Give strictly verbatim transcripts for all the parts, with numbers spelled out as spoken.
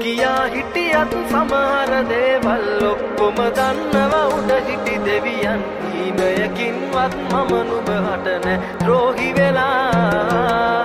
නොකියා හිටියත් සමහර දේවල් ඔක්කොම දන්නවා උඩ හිටි දෙවියන්. හීනයකින්වත් මම නුඹහට නැ ද්‍රෝහි වෙලා.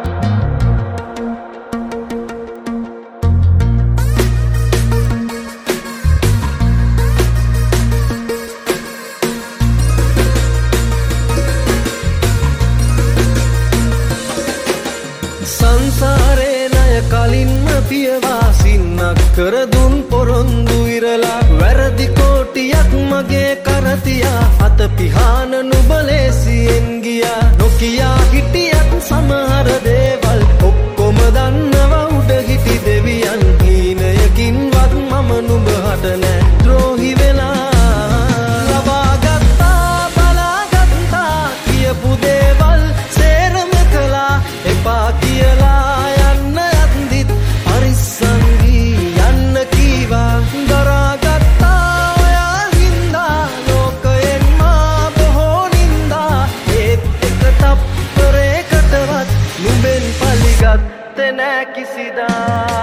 සංසාරේ ණය කලින්ම පියවාසින්නක් කර දුන් පොරොන්දු ඉරලා වැරදි කෝටියක් මගේ කර තියා අත පිහාන නුඹ ලේසියෙන් ගියා. නොකියා හිටියත් සමහර දේවල් ඔක්කොම දන්නවා උඩ හිටි දෙවියන්. හීනයකින්වත් මම නුඹහට නෑ ද්‍රෝහි වෙලා. ලබාගත්තා බලාගත්තා කියපු දේවල් සේරම කළා. එපා කියලා යන්න යද්දිත් පරිස්සම් වී යන්න කීවා. දරාගත්තා ඔයා හින්දා ලෝකයෙන් මා බොහෝ නින්දා. ඒත් එක තප්පරයකටවත් නුඹෙන් පලිගත්තේ නෑ කිසිදා.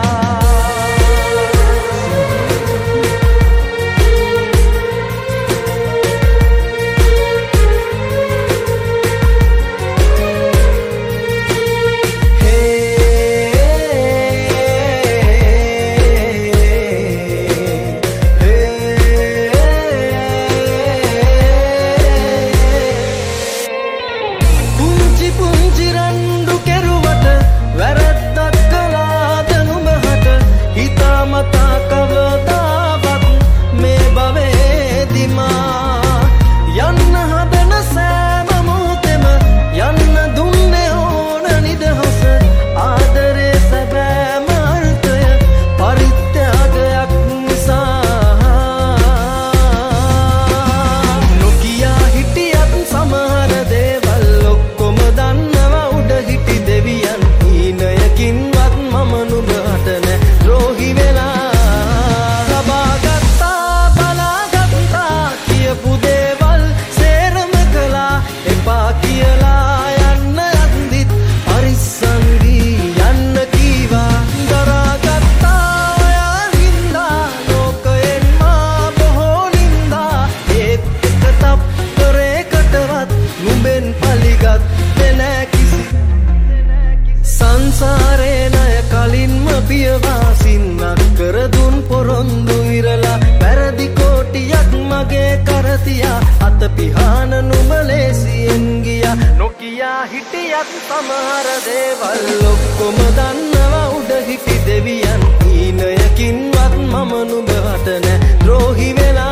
සංසාරේ ණය කලින්ම පියවාසින්නක් කර දුන් පොරොන්දු ඉරලා වැරදි කෝටියක් මගේ කර තියා අත පිහාන නුඹ ලේසියෙන් ගියා. නොකියා හිටියත් සමහර දේවල් ඔක්කොම දන්නවා උඩ හිටි දෙවියන්. හීනයකින්වත් මම නුඹට නැ ද්‍රෝහි වෙලා.